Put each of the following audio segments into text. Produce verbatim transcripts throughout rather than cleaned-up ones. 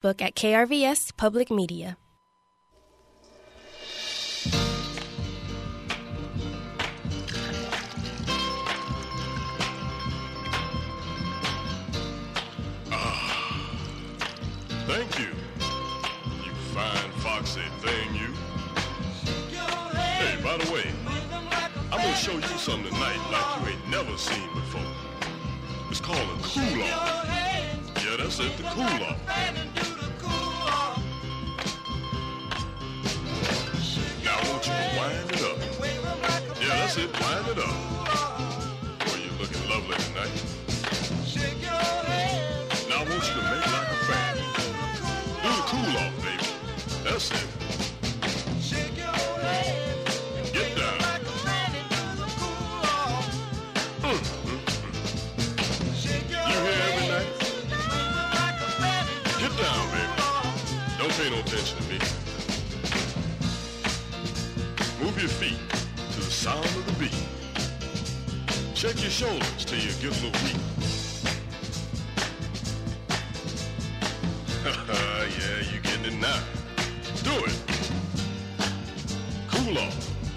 Facebook at K R V S Public Media. Thank you, you fine foxy thing, you. Hey, by the way, I'm gonna show you something tonight like you ain't never seen before. It's called a cool-off. Yeah, that's it, the cool-off. Now I want you to wind it up. Yeah, that's it, wind it up. Boy, you're looking lovely tonight. Now I want you to make like a fan. Do the cool-off, baby. That's it. Get down. Mm, mm, mm. You here every night? Get down, baby. Don't pay no attention to me. Move your feet to the sound of the beat. Check your shoulders till you get a little weak. Yeah, you getting it now. Do it. Cool off.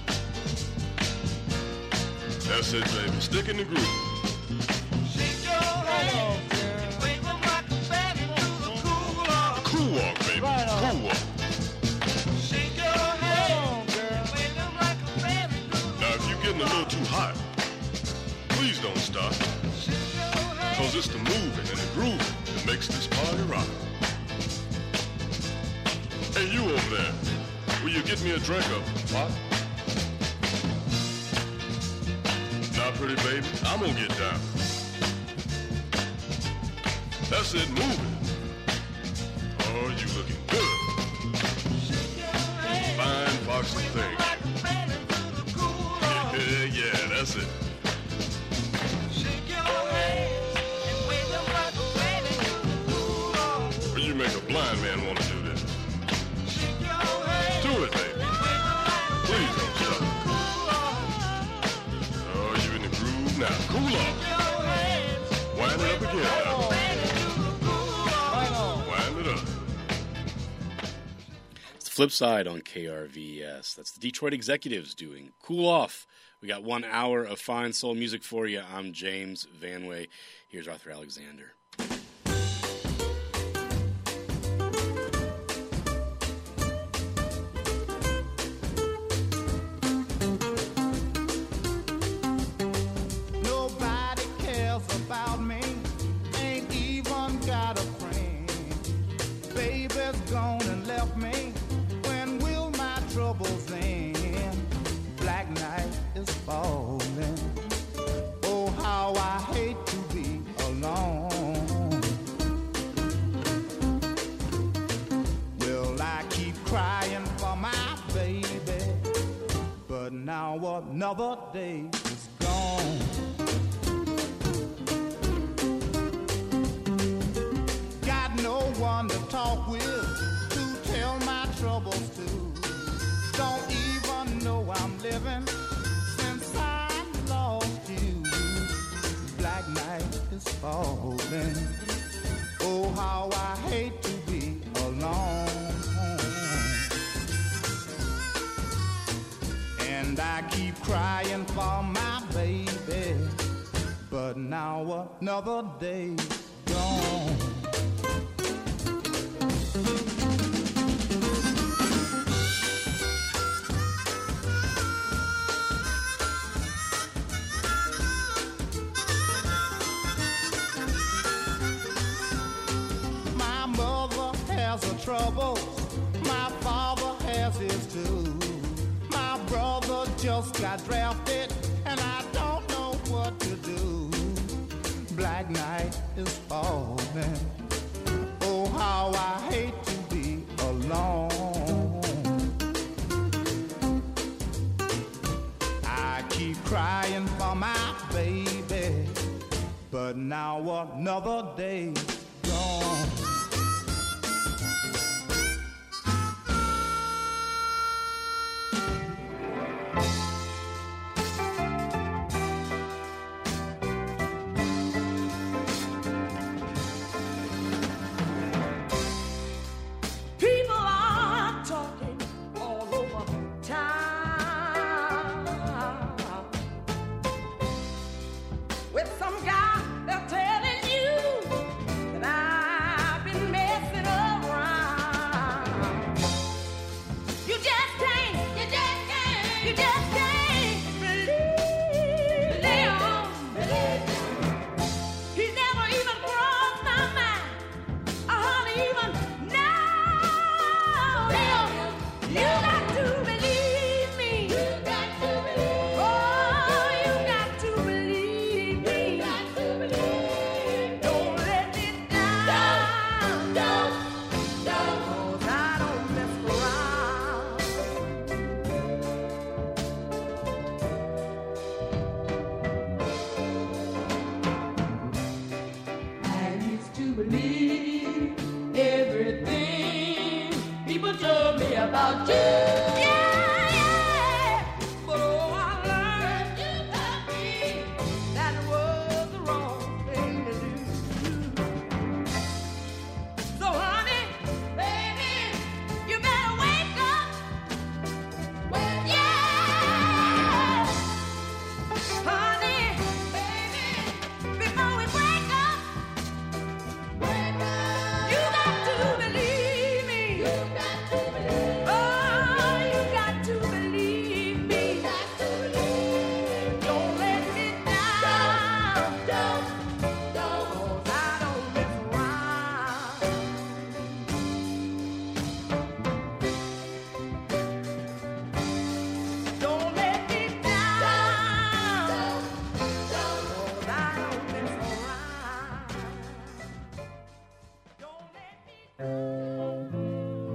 That's it, baby. Stick in the groove. Shake your head and wave them like a fan into the cool walk. Cool walk, baby. Right cool walk. Shake your head and wave them like a fan into the Now, if you're getting a little too hot, please don't stop. Because it's the moving and the grooving that makes this party rock. Hey, you over there, will you get me a drink of what? Now, pretty baby, I'm gonna get down. That's it, moving. Oh, you looking good. Fine, foxy thing. Yeah, yeah, that's it. Well, you make a blind man want to do this. Do it, baby. Please don't stop. Oh, you in the groove now. Cool off. Wind it up again now. Wind it up. It's the flip side on K R V S. That's the Detroit Executives doing Cool Off. We got one hour of fine soul music for you. I'm James Vanway. Here's Arthur Alexander. Gone and left me. When will my troubles end? Black night is falling. Oh, how I hate to be alone. Well, I keep crying for my baby, but now another day is gone. Got no one to talk with, tell my troubles to. Don't even know I'm living since I lost you. Black night is falling. Oh, how I hate to be alone. And I keep crying for my baby, but now another day gone. Troubles, my father has his too. My brother just got drafted, and I don't know what to do. Black night is falling. Oh, how I hate to be alone. I keep crying for my baby, but now another day gone. about you. Yeah, yeah. But oh, I learned you love me. That was the wrong thing to do. So honey, baby, you better wake up. Yeah, honey, baby, before we break up, you got to believe me. You got to believe. Oh, you got to believe me. Got to believe. Don't let me down. Don't, don't, 'cause I don't mess around. Don't let me down. Don't, don't, 'cause I don't mess around. Don't let me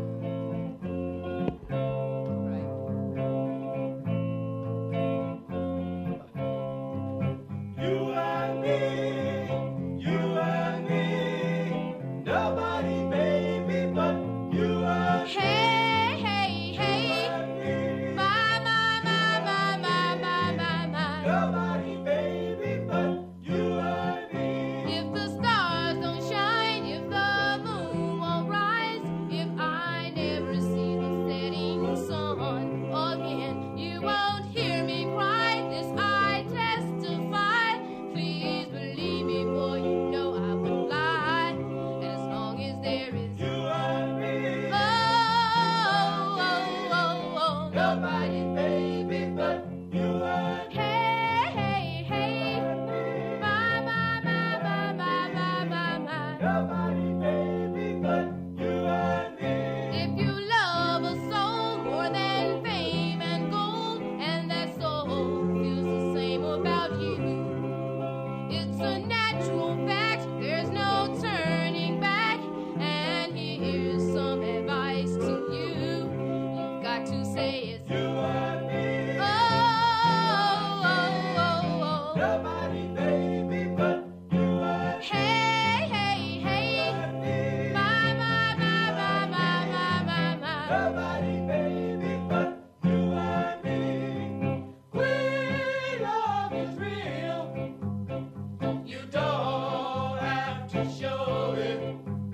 You and me, you and me, nobody, baby, but you and Hey, hey, hey. me. My, my, my, my, my, my, my, my. Nobody, baby, but you and me. If the stars don't shine, if the moon won't rise, if I never see the setting sun again, you won't hear me cry. This I testify. Please believe me, boy, you know I wouldn't lie. And as long as there is You and me. oh, oh, oh, oh, Nobody, baby, but you and hey, hey, hey. me. My, my, my, my, my, my, my, my. Nobody, baby, but you and me. If you love a soul more than fame and gold, and that soul feels the same about you, it's a natural fact, there's no turning back. And here's some advice to you. You've got to say it's You and me. oh, oh, oh, oh. Nobody, baby, but you and Hey, hey, hey. me. My, my, my, my, my, my, my, my. Nobody, baby, but you and me. We love is real. You don't have to show it.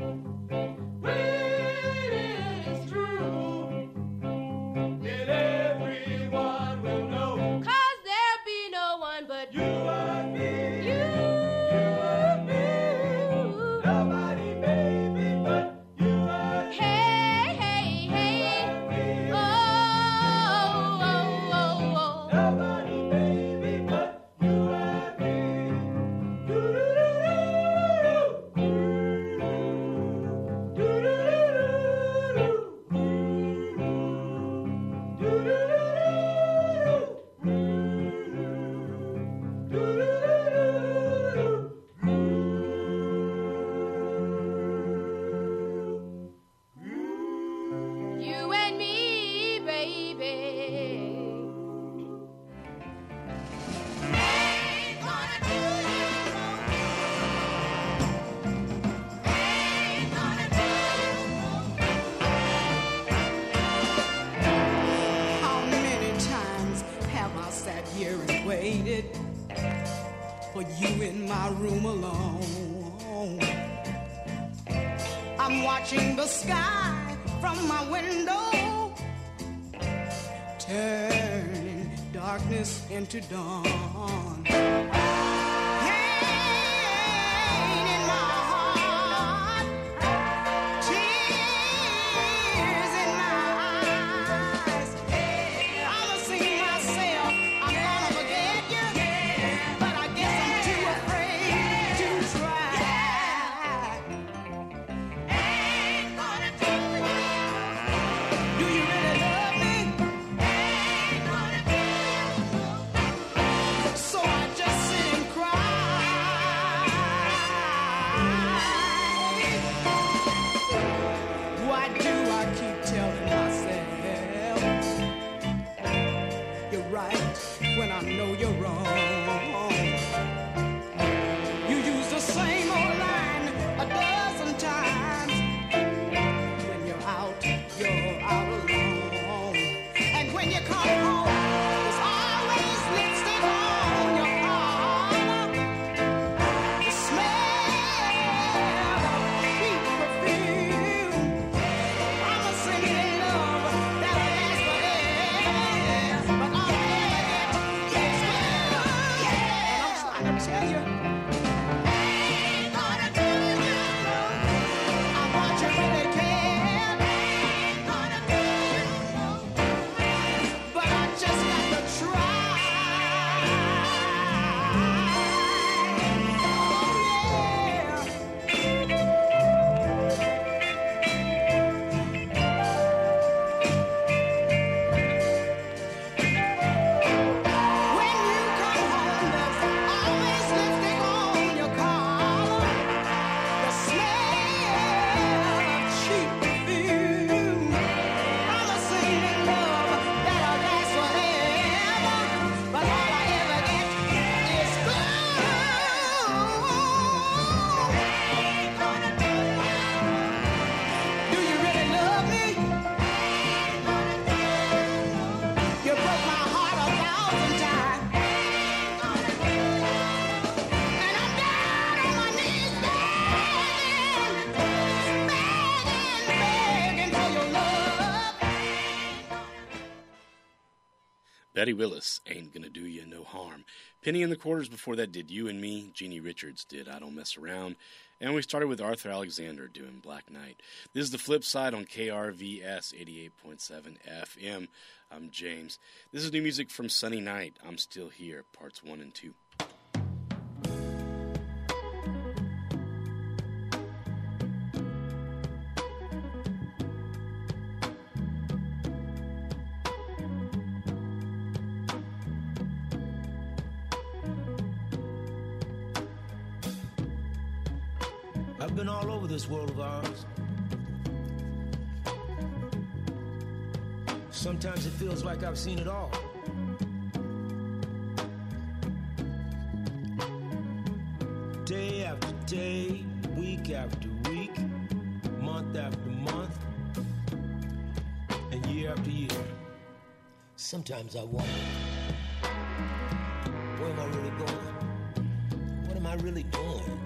When it's true, then everyone will know. 'Cause there'll be no one but You and me. you. and me. Nobody, baby, but you and Hey, hey, hey. me. Oh, oh, oh, oh. Nobody, baby, but you and me. You and me, baby. Ain't gonna do you wrong. Ain't gonna do you wrong. How many times have I sat here and waited for you in my room alone? I'm watching the sky from my window, turning darkness into dawn. Pain in my heart, tears in my eyes. I'ma sing myself, I'm gonna forget you, but I guess I'm too afraid to try. Ain't gonna do you wrong. Do you really love me? Ain't gonna do you wrong. So I just sit Betty Willis, Ain't Gonna Do You No Harm. Penny in the Quarters before that did You and Me. Jeannie Richards did I Don't Mess Around. And we started with Arthur Alexander doing Black Knight. This is The Flip Side on K R V S eighty-eight point seven F M. I'm James. This is new music from Sunny Night, I'm Still Here, parts one and two. I've been all over this world of ours. Sometimes it feels like I've seen it all. Day after day, week after week, month after month, and year after year. Sometimes I wonder, where am I really going? What am I really doing?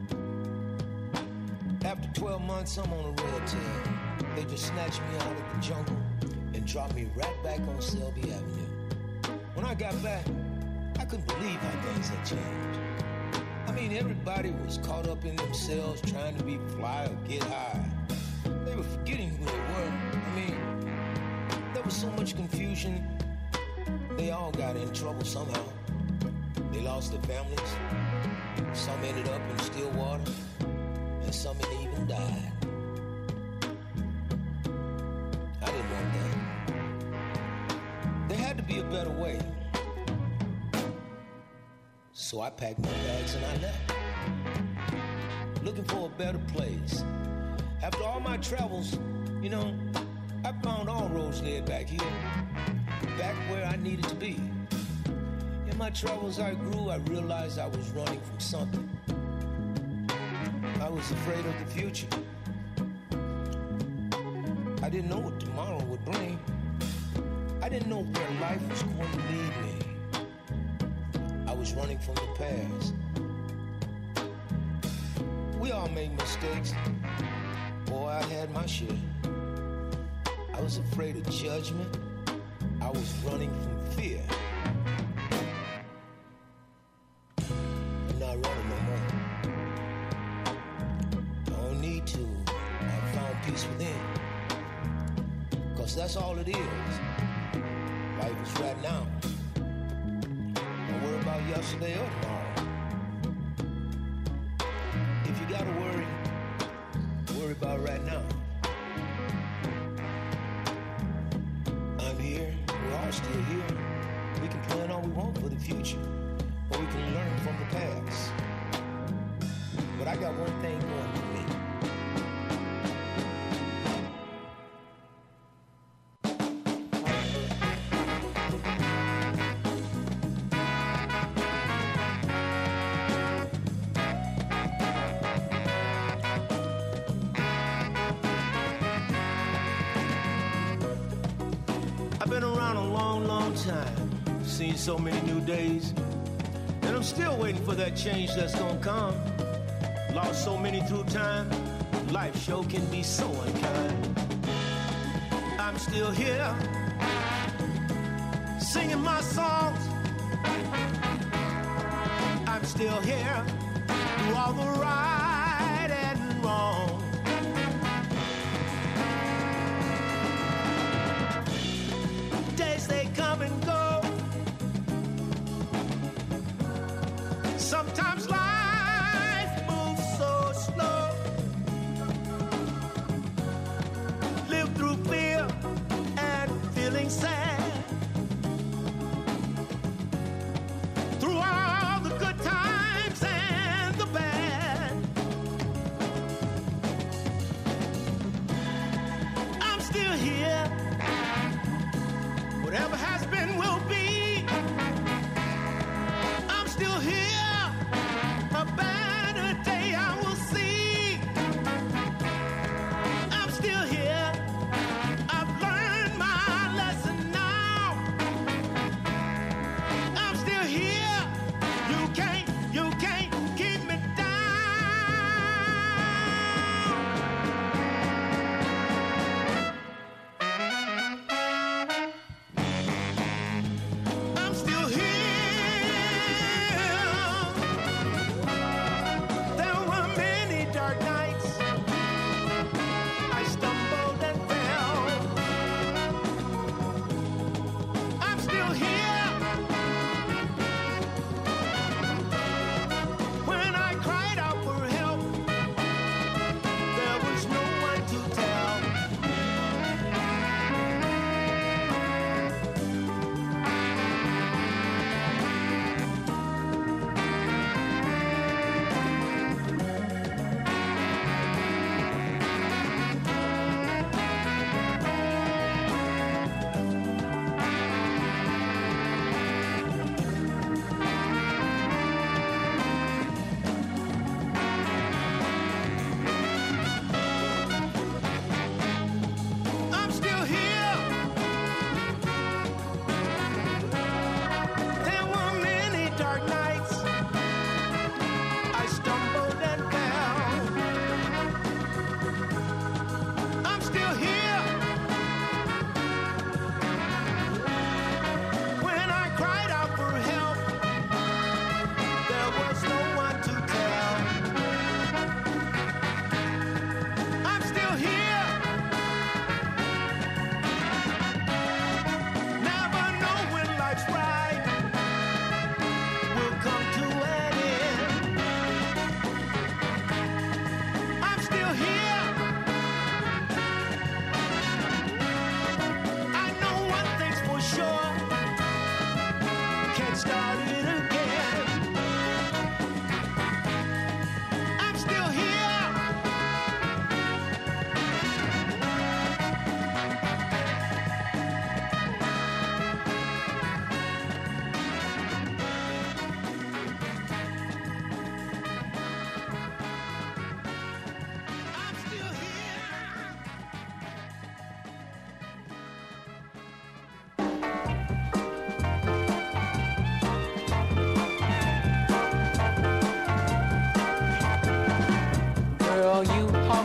After twelve months, I'm on a red tail. They just snatched me out of the jungle and dropped me right back on Selby Avenue. When I got back, I couldn't believe how things had changed. I mean, everybody was caught up in themselves trying to be fly or get high. They were forgetting who they were. I mean, there was so much confusion. They all got in trouble somehow. They lost their families. Some ended up in Stillwater. And some had even died. I didn't want that. There had to be a better way. So I packed my bags and I left. Looking for a better place. After all my travels, you know, I found all roads led back here. Back where I needed to be. In my travels I grew, I realized I was running from something. I was afraid of the future. I didn't know what tomorrow would bring. I didn't know where life was going to lead me. I was running from the past. We all make mistakes. Boy, I had my share. I was afraid of judgment. I was running from fear. I'm not running no more. Need to. I found peace within. Cause that's all it is. Life is right now. Don't worry about yesterday or tomorrow. If you gotta worry, worry about right now. I'm here. We're all still here. We can plan all we want for the future. Or we can learn from the past. But I got one thing going for me. Seen so many new days, and I'm still waiting for that change that's gonna come. Lost so many through time, life sure can be so unkind. I'm still here, singing my songs. I'm still here, through all the right and wrong. Days they come and go. Sometimes life moves so slow. Live through fear and feeling sad. Through all the good times and the bad.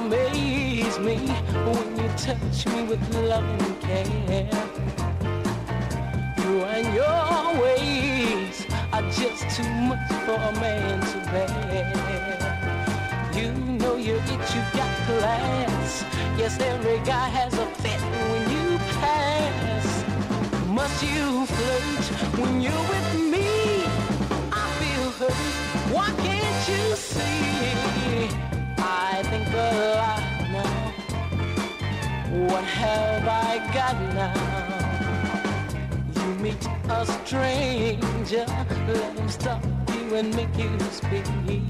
amaze me when you touch me with love and care. You and your ways are just too much for a man to bear. You know you're it, you got class. Yes, every guy has a fit when you pass. Must you flirt when you're with me? I feel hurt, why can't you see? I think a lot now. What have I got now? You meet a stranger, let him stop you and make you speak.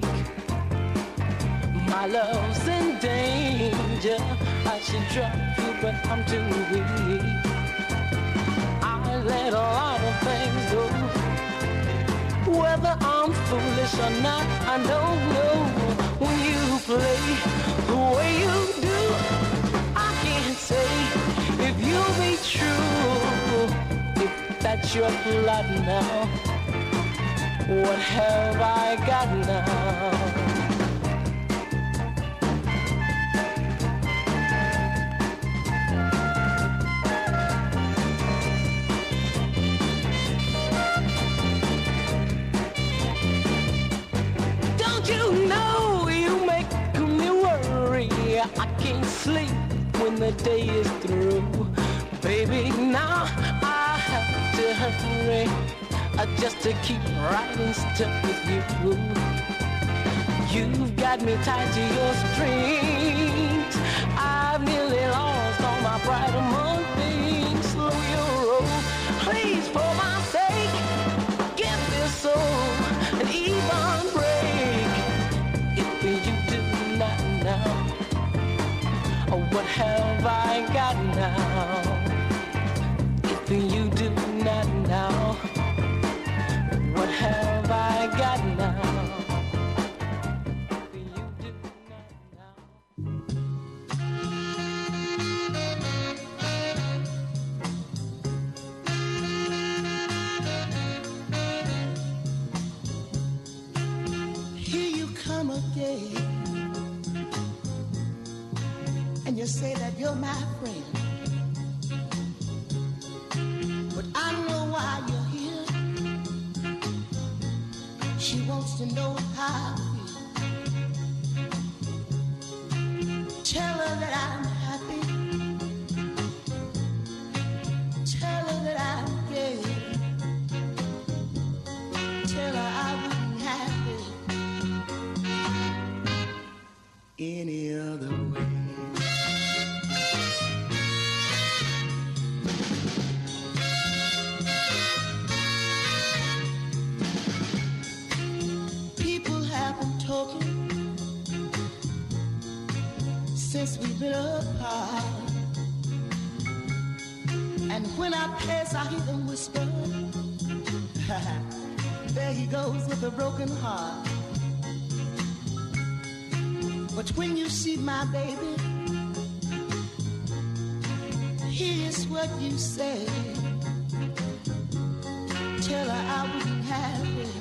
My love's in danger, I should drop you but I'm too weak. I let a lot of things go. Whether I'm foolish or not, I don't know. When you play the way you do, I can't say if you'll be true. If that's your plot now, what have I got now? I can't sleep when the day is through. Baby, now I have to hurry uh, just to keep right in step with you. You've got me tied to your strings. I've nearly lost all my pride among things. Slow your roll, please, for my sake. Give this soul an even break. If you do not know, what have I got now? If you do not know, what have I got now? If you do not know. Here you come again. And you say that you're my friend, but I know why you're here. She wants to know how I feel. Tell her that I'm happy. Tell her that I'm gay. Tell her I wouldn't have it any other way. Since we've been apart, and when I pass I hear them whisper, there he goes with a broken heart. But when you see my baby, here's what you say. Tell her I wouldn't have it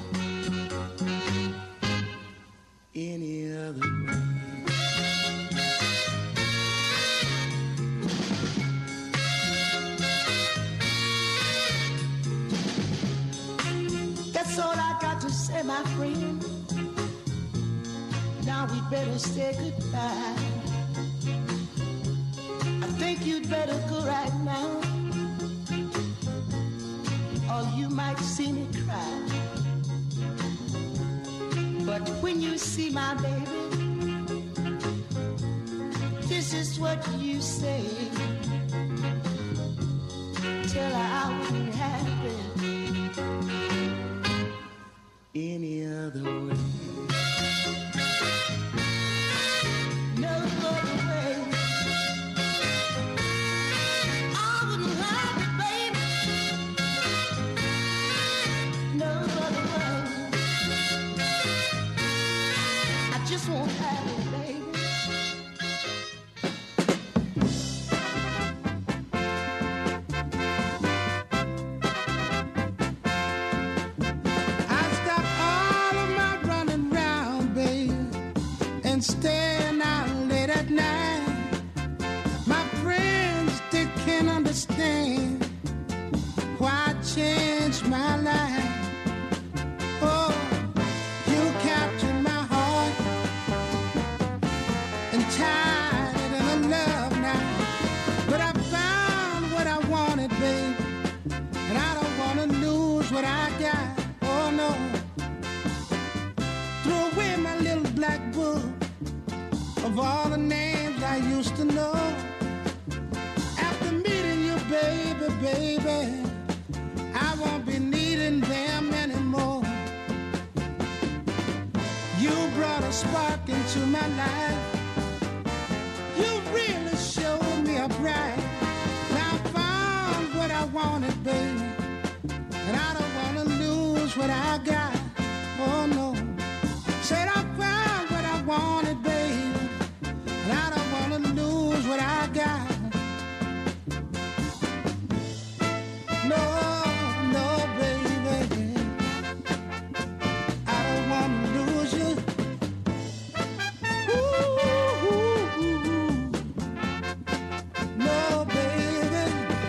any other way. That's all I got to say, my friend. Now we'd better say goodbye. I think you'd better go right now, or you might see me cry. But when you see my baby, this is what you say. Tell her I wouldn't have it any other way. No other way. I wouldn't have it, baby. No other way. I just won't have it, baby. I stopped all of my baby, I won't be needing them anymore. You brought a spark into my life. You really showed me a bright. Now I found what I wanted, baby, and I don't want to lose what I got. Oh no. Said I found what I wanted, baby, and I don't want to lose what I got. No, no, baby, I don't want to lose you. Ooh, ooh, ooh. No, baby.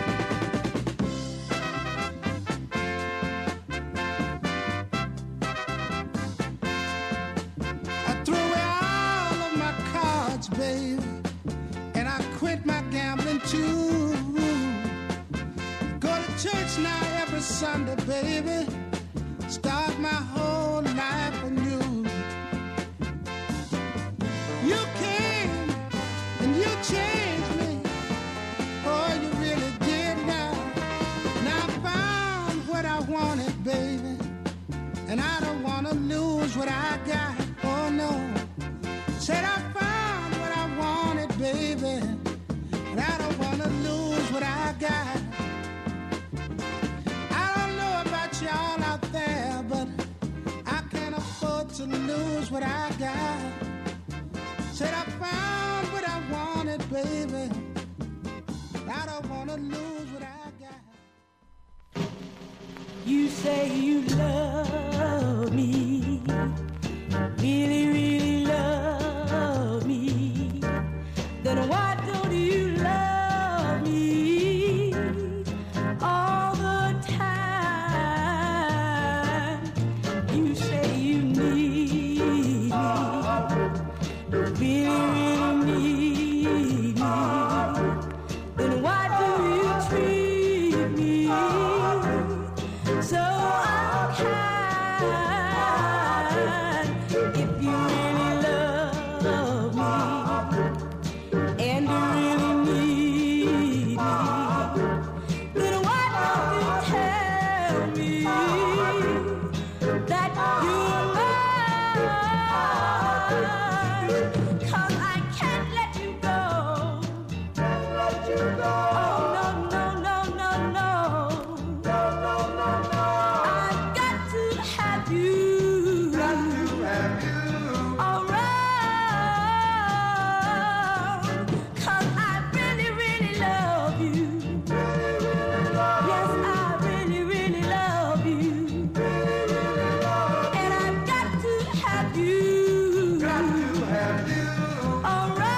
I threw away all of my cards, baby, and I quit my gambling too. Go to church now every Sunday, baby. Start my whole life anew. You came and you changed me. Oh, you really did now. Now I found what I wanted, baby, and I don't want to lose what I got. Oh no. Said I found what I wanted, baby, and I don't want to lose what I got. I don't know about y'all out there, but I can't afford to lose what I got. Said I found what I wanted, baby, and I don't want to lose what I got. You say you love me, really, really love me. Then why don't you love me all the time? You say you need me, really, really need me. Then why do you treat me so unkind? If you really love me and you really need me, then why don't you tell me that you're mine? 'Cause I can't let you go. Can't let you go. Oh no no no no no. No no no no. I've got to have you. Got to have you. Around. 'Cause I really really love you. Really really love you. Yes, I really really love you. Really really love you. And I've got to have you. Got to have you. Around.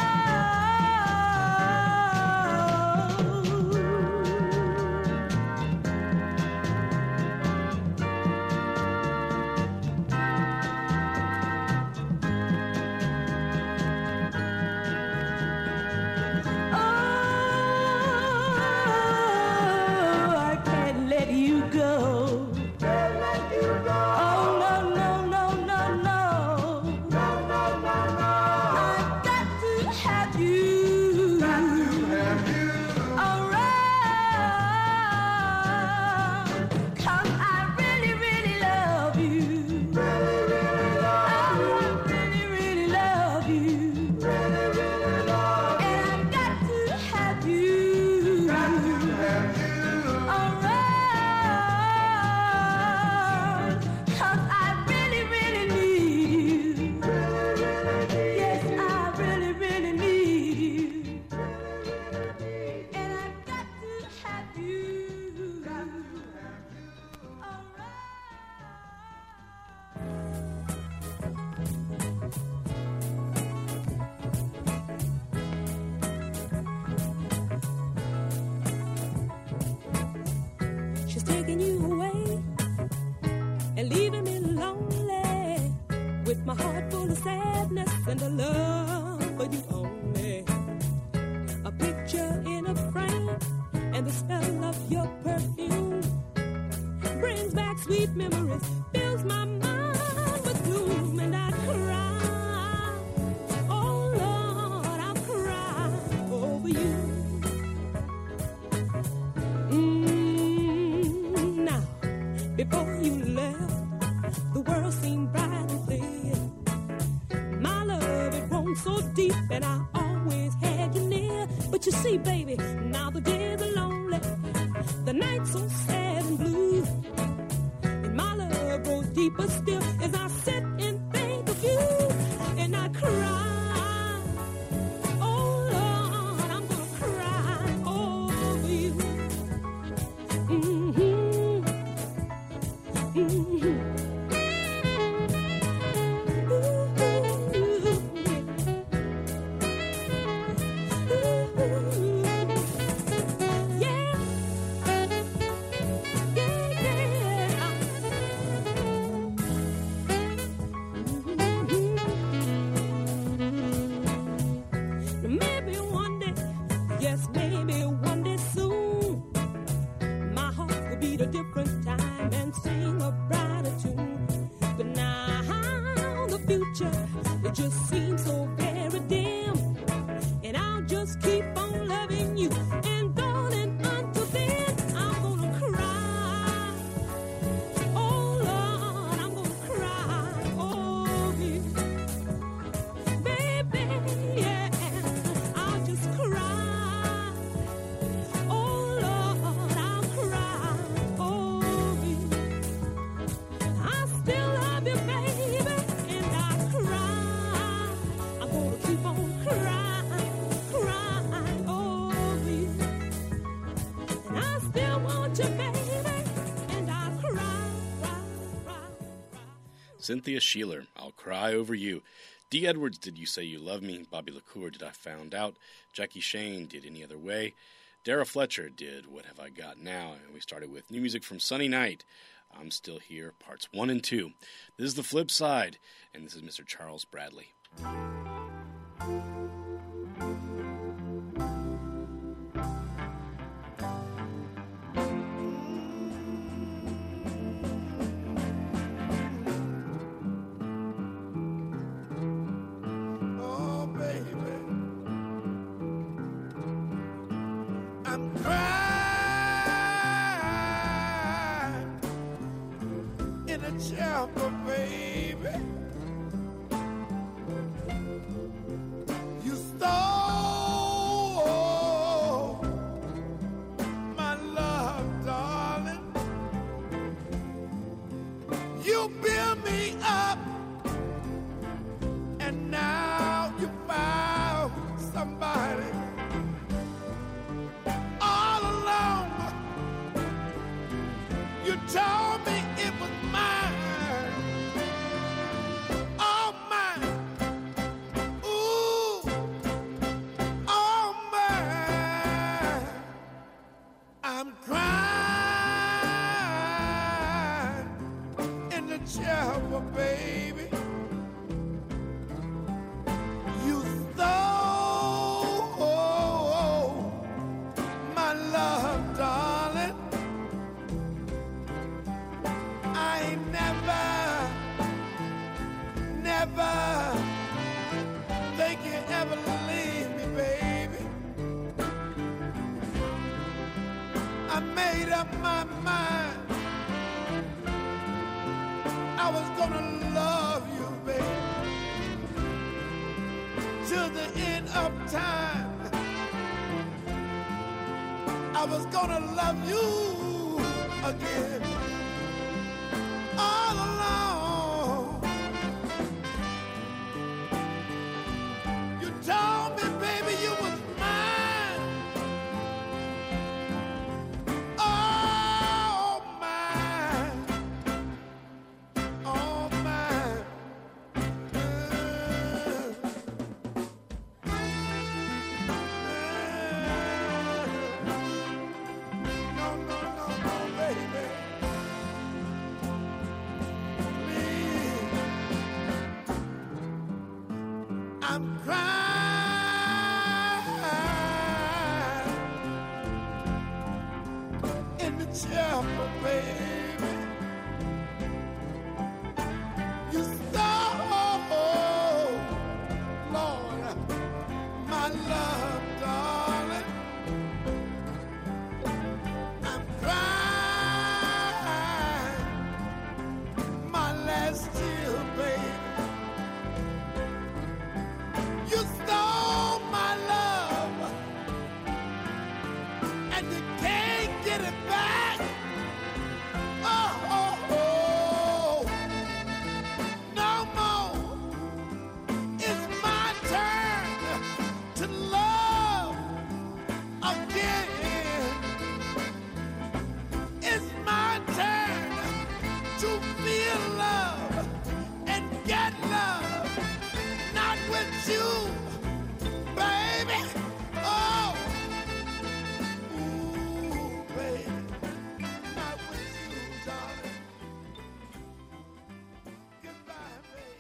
Oh, I can't let you go. Can't let you go. Oh no no no no no. No no no no. I've got to have you. Got to have you. Around. 'Cause I really really love you. Really really love you. I really really love you. Really really love you. And I've got to have you. Got to have you. Around. 'Cause I really really need you. Really really need you. Yes, I really really need you. And I've got to have you. Got to have you. Around. She's taking you away and leaving me lonely with my heart full of sadness and a love for you only. A picture in a frame and the smell of your perfume brings back sweet memories, fills my mind with gloom, and I cry. Oh Lord, I'll cry over you. Mm. day. Now the days are lonely, the nights so sad and blue, and my love grows deeper still as I sit and think of you, and I cry. Oh Lord, I'm gonna cry over you. Mm-hmm. Mm-hmm. Maybe one day, yes, maybe one day soon, my heart will beat a different time and sing a brighter tune. But now the future, it just seems so very dim, and I'll just keep on loving you. And darling, until then, I'm gonna cry. Oh Lord, I'm gonna cry over you, baby. Yeah, I'll just cry. Oh Lord, I'll cry over you. I still love you, baby, and I cry. I'm gonna keep on crying, crying over you. And I still want you, baby, and I cry, cry, cry, cry. Cynthia Sheeler, I'll Cry Over You. Dee Edwards, Did You Say You Love Me? Bobby LaCour, Did I Found Out? Jackie Shane, Did Any Other Way? Dara Fletcher did What Have I Got Now? And we started with new music from Sunny Night, I'm Still Here, parts one and two. This is The Flip Side, and this is Mister Charles Bradley. Oh, baby, I'm crying in a chapel, baby. You stole my love, darling. You built me up, and now you found somebody all alone. You told me it was mine, all mine. Ooh, all mine. I'm crying in the chapel, baby. You stole my love, darling. I ain't never, never think you ever leave me, baby. I made up my mind I was gonna love you, baby, till the end of time. I was gonna love you again all along. You told me, baby, you was mine, all mine, all mine. No, no, no, no, baby. and you can't get it back. Oh, oh, oh, no more. It's my turn to love again. It's my turn to feel love and get love, not with you, baby. Oh, ooh, baby, not with you, darling. Goodbye, baby.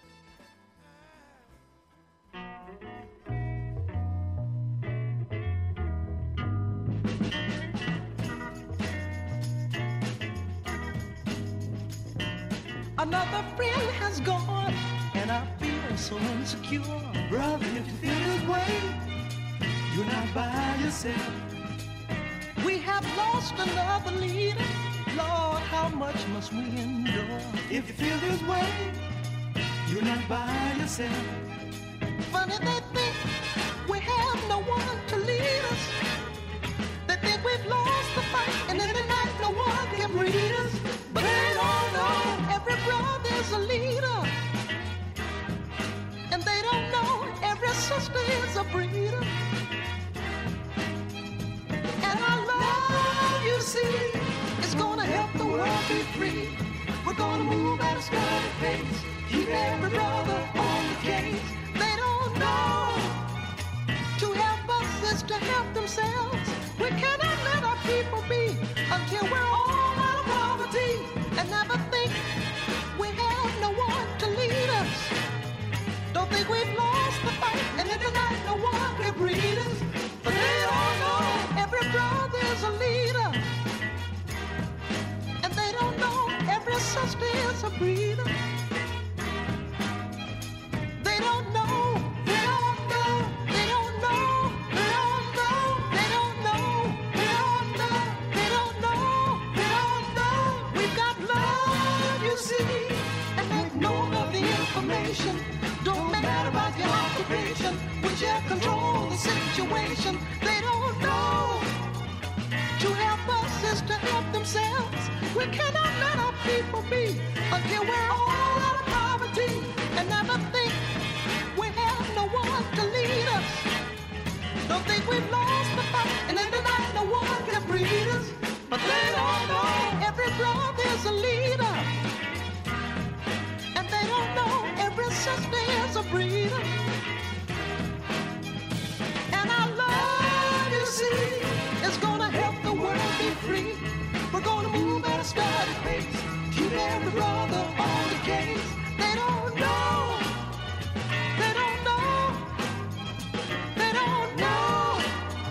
Another friend has gone, and I feel so insecure. Brother, if you feel this way, you're not by yourself. We have lost another leader. Lord, how much must we endure? If you feel this way, you're not by yourself. Funny they think we have no one to lead us. They think we've lost the fight, and in the night no one can read us. But they don't know every brother's a leader, and they don't know every sister is a breeder. And our love, you see, is gonna help the world be free. We're gonna move at a steady pace, keep every brother on the case. They don't know to help us is to help themselves. We cannot let our people be until we're all out of poverty, and never think we have no one to lead us. Don't think we've lost the fight, and in the night no one can breed us. But they all know every brother's a leader, and they don't know every sister is a breeder. They don't know, they don't know, they don't know, they don't know, they don't know, they don't know, they don't know, they don't know. We've got love, you see, and make note of the information. Don't matter about your occupation, we shall control the situation. They don't know to help us is to help themselves. We cannot let our people be until we're all out of poverty, and never think we have no one to lead us. Don't think we've lost the fight, and in the night no one can breed us. But they don't know every brother's a leader, and they don't know every sister is a breeder. And our love, you see, is gonna help the world be free. We're gonna move at a steady pace, keep every brother on the case. They don't know, they don't know, they don't know,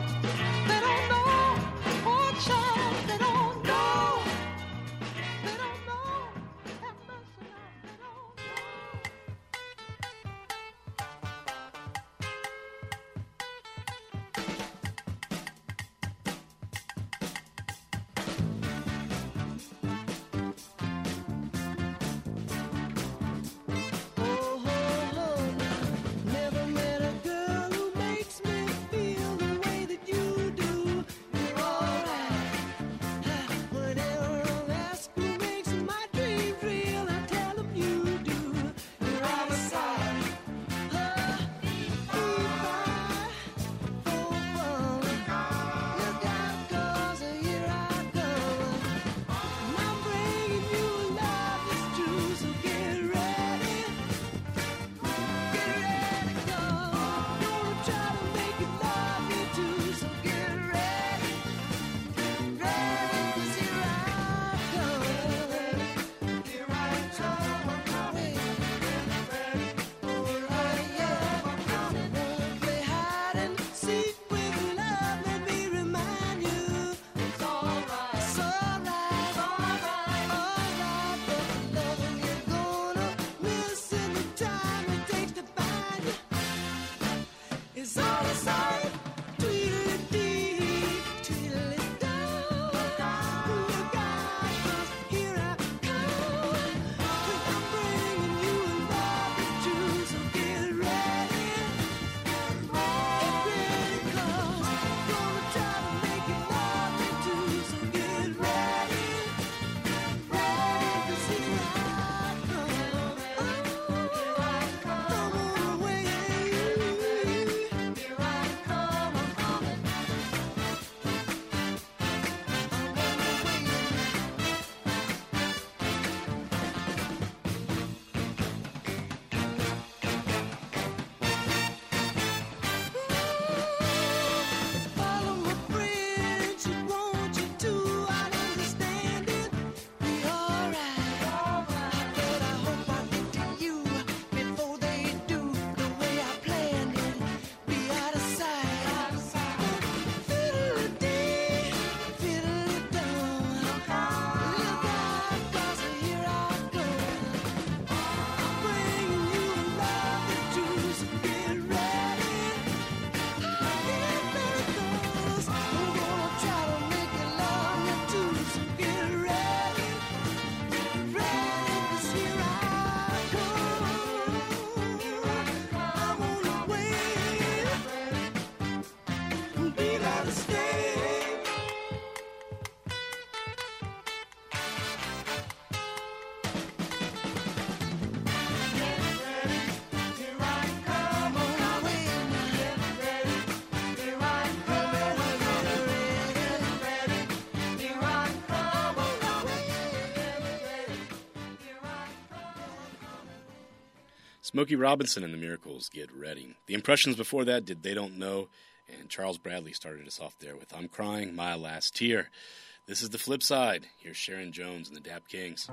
Smokey Robinson and the Miracles, Get Ready. The Impressions before that did They Don't Know, and Charles Bradley started us off there with I'm Crying My Last Tear. This is the flip side. Here's Sharon Jones and the Dap Kings.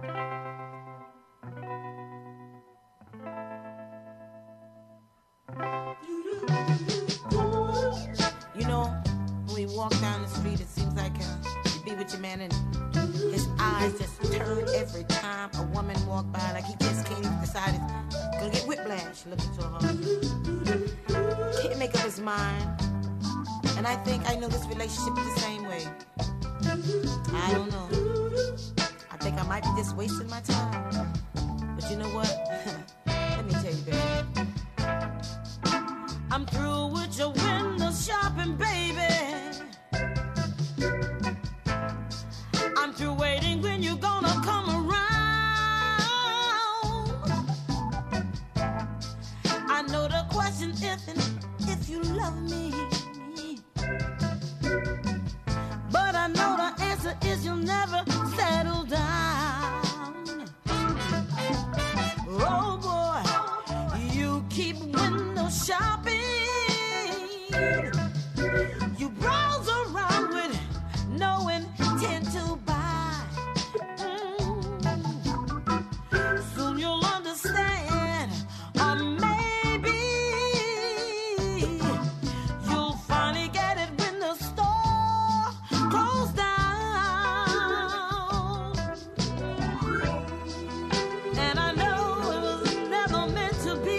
You know, when we walk down the street, it seems like uh, you be with your man and his eyes just turn every time a woman walk by, like he just can't even decide it's gonna get whiplash looking so hard. Can't make up his mind. And I think I know this relationship is the same way. I don't know. I think I might be just wasting my time. But you know what? Let me tell you, baby. I'm through with your window shopping, baby. I'm through waiting when you're gonna come around. I know the question isn't if you love me, but I know the answer is you'll never settle down. Oh boy, you keep window shopping. You browse around with no intent to buy. Mm. Soon you'll understand, or maybe you'll finally get it when the store closed down. And I know it was never meant to be.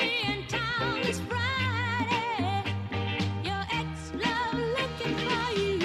It's Friday. Your ex-love looking for you.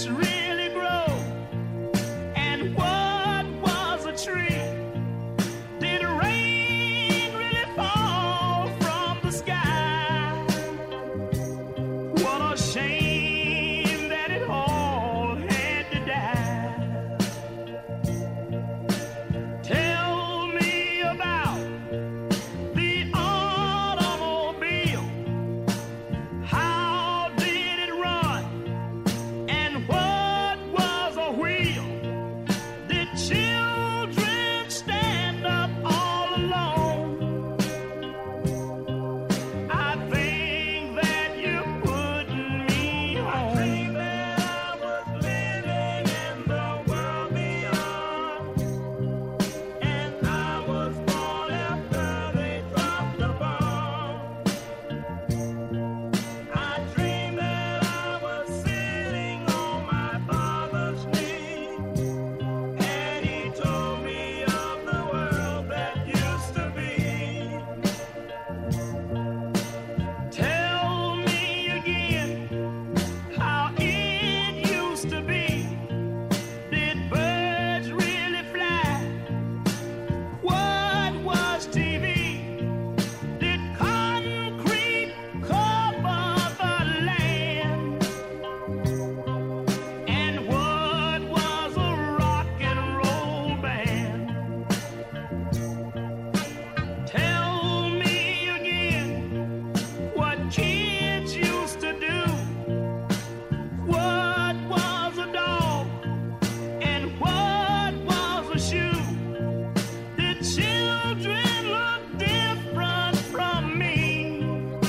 grass really grow? And what was a tree? Did rain really fall from the sky? What a shame that it all had to die. Tell me about the automobile. How did it run? And what was a wheel? Did children stand up all alone? I think that you're putting me on. I think that I was living in the world beyond, and I was born after they dropped the bomb. I dreamed that I was sitting on my father's knee, and he told me of the world that used to be. Tell me again how it used to be. Did birds really fly? What was T V? Did concrete cover the land? And what was a rock and roll band? Tell me again what kids used to do. What was a dog? And what was a shoe? Did children look different from me?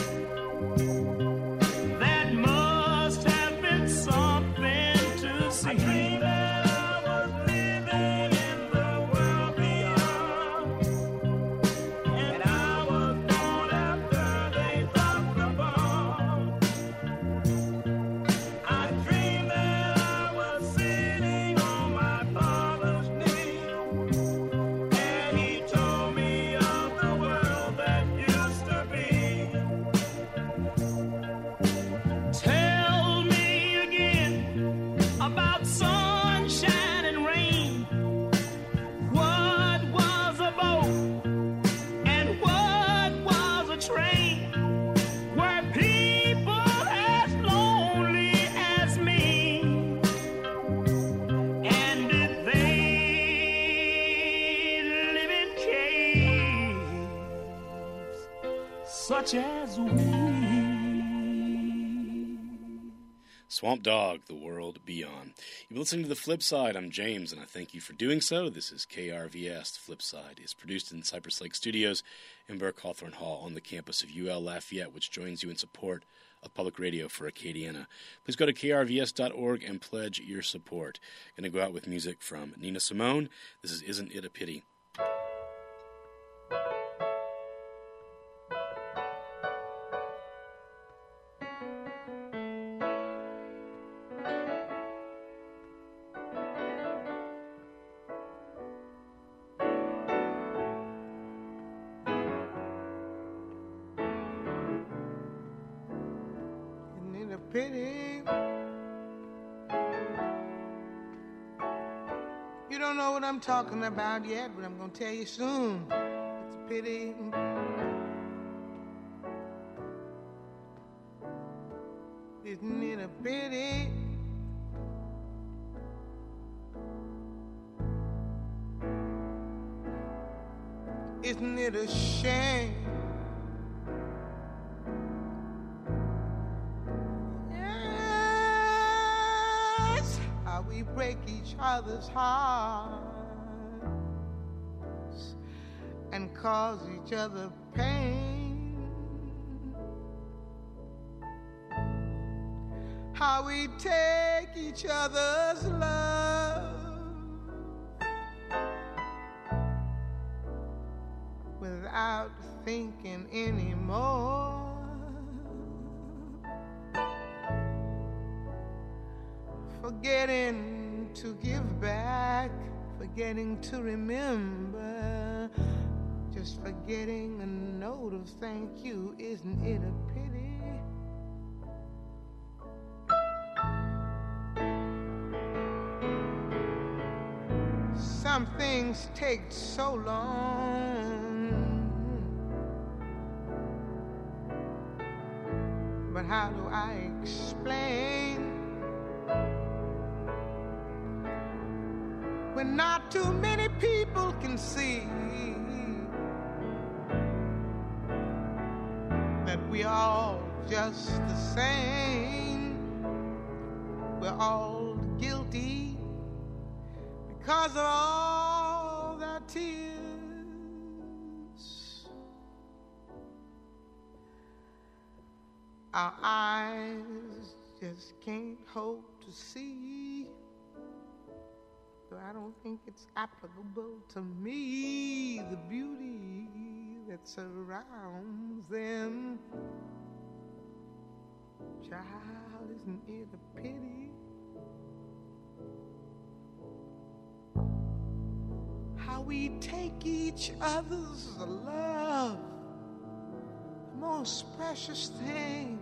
That must have been something to see. I dreamed that I was living in the world beyond, and I was born after they dropped the bomb. I dreamed that I was sitting on my father's knee, and he told me of the world that used to be. Tell me again about sunshine and rain. What was a boat? And what was a train? Were people as lonely as me? And did they live in caves such as we? Swamp Dog, The World Beyond. You've been listening to The Flip Side. I'm James, and I thank you for doing so. This is K R V S. The Flip Side is produced in Cypress Lake Studios in Burke Hawthorne Hall on the campus of U L Lafayette, which joins you in support of public radio for Acadiana. Please go to K R V S dot org and pledge your support. Going to go out with music from Nina Simone. This is Isn't It a Pity? Isn't it a pity? You don't know what I'm talking about yet, but I'm gonna tell you soon. It's a pity. Isn't it a pity? Isn't it a shame? Yes, how we break each other's hearts and cause each other pain. How we take each other's love without thinking anymore. Forgetting to give back, forgetting to remember, just forgetting a note of thank you. Isn't it a pity? some things take so long, but how do I explain when not too many people can see that we all just the same? We're all guilty because of all their tears. Our eyes just can't hope to see, though I don't think it's applicable to me, the beauty that surrounds them. Child, isn't it a pity how we take each other's love, the most precious thing,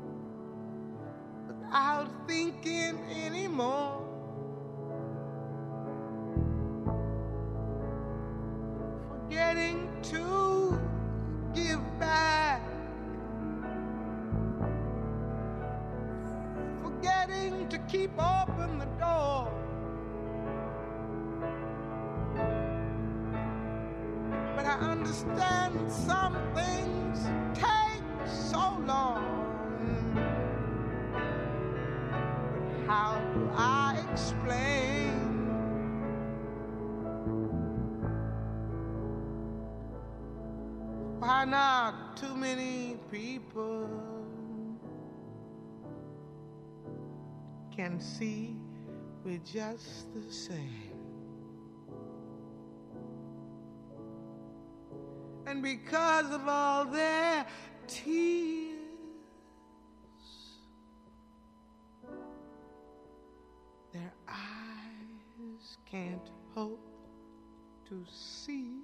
without thinking anymore? Forgetting to give back, forgetting to keep open the door. But I understand some things take so long. But how do I explain why not too many people can see we're just the same? And because of all their tears, their eyes can't hope to see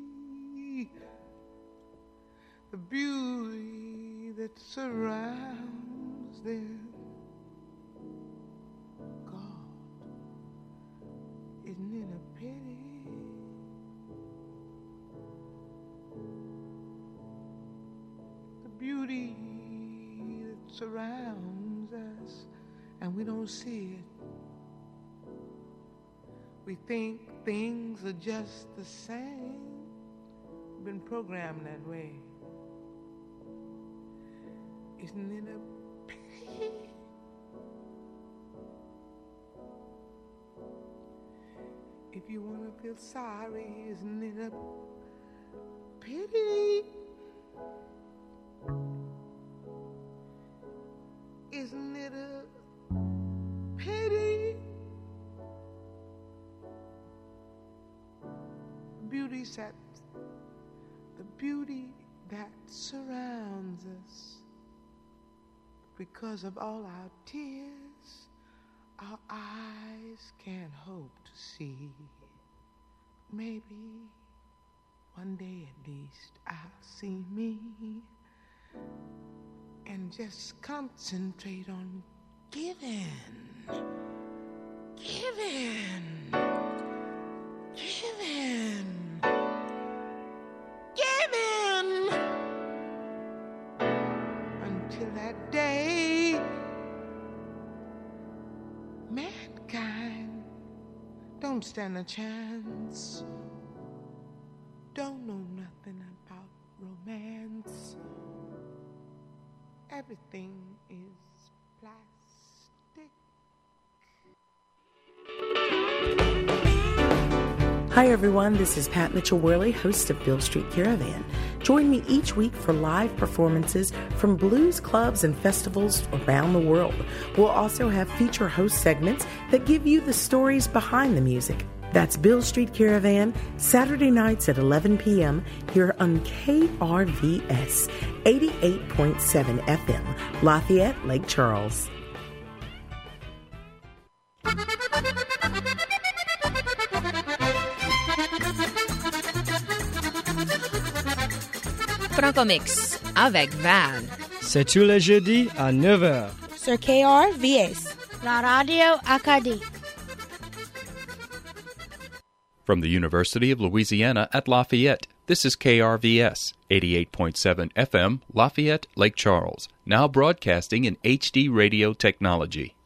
the beauty that surrounds them. God, isn't it a pity? The beauty that surrounds us, and we don't see it. We think things are just the same. We've been programmed that way. Isn't it a pity? If you want to feel sorry, isn't it a pity? Isn't it a pity? Beauty set, the beauty that surrounds us. Because of all our tears, our eyes can't hope to see. Maybe one day at least I'll see me and just concentrate on giving, giving, giving, giving. Until that day, mankind don't stand a chance, don't know nothing about romance. Everything is plastic. Hi everyone, this is Pat Mitchell-Worley, host of Bill Street Caravan. Join me each week for live performances from blues clubs and festivals around the world. We'll also have feature host segments that give you the stories behind the music. That's Bill Street Caravan, Saturday nights at eleven p.m. here on K R V S eighty-eight point seven F M, Lafayette, Lake Charles. Francomix avec Val. C'est tous les jeudis à neuf heures. Sur K R V S, la radio Acadie. From the University of Louisiana at Lafayette, this is K R V S, eighty-eight point seven F M, Lafayette, Lake Charles, now broadcasting in H D radio technology.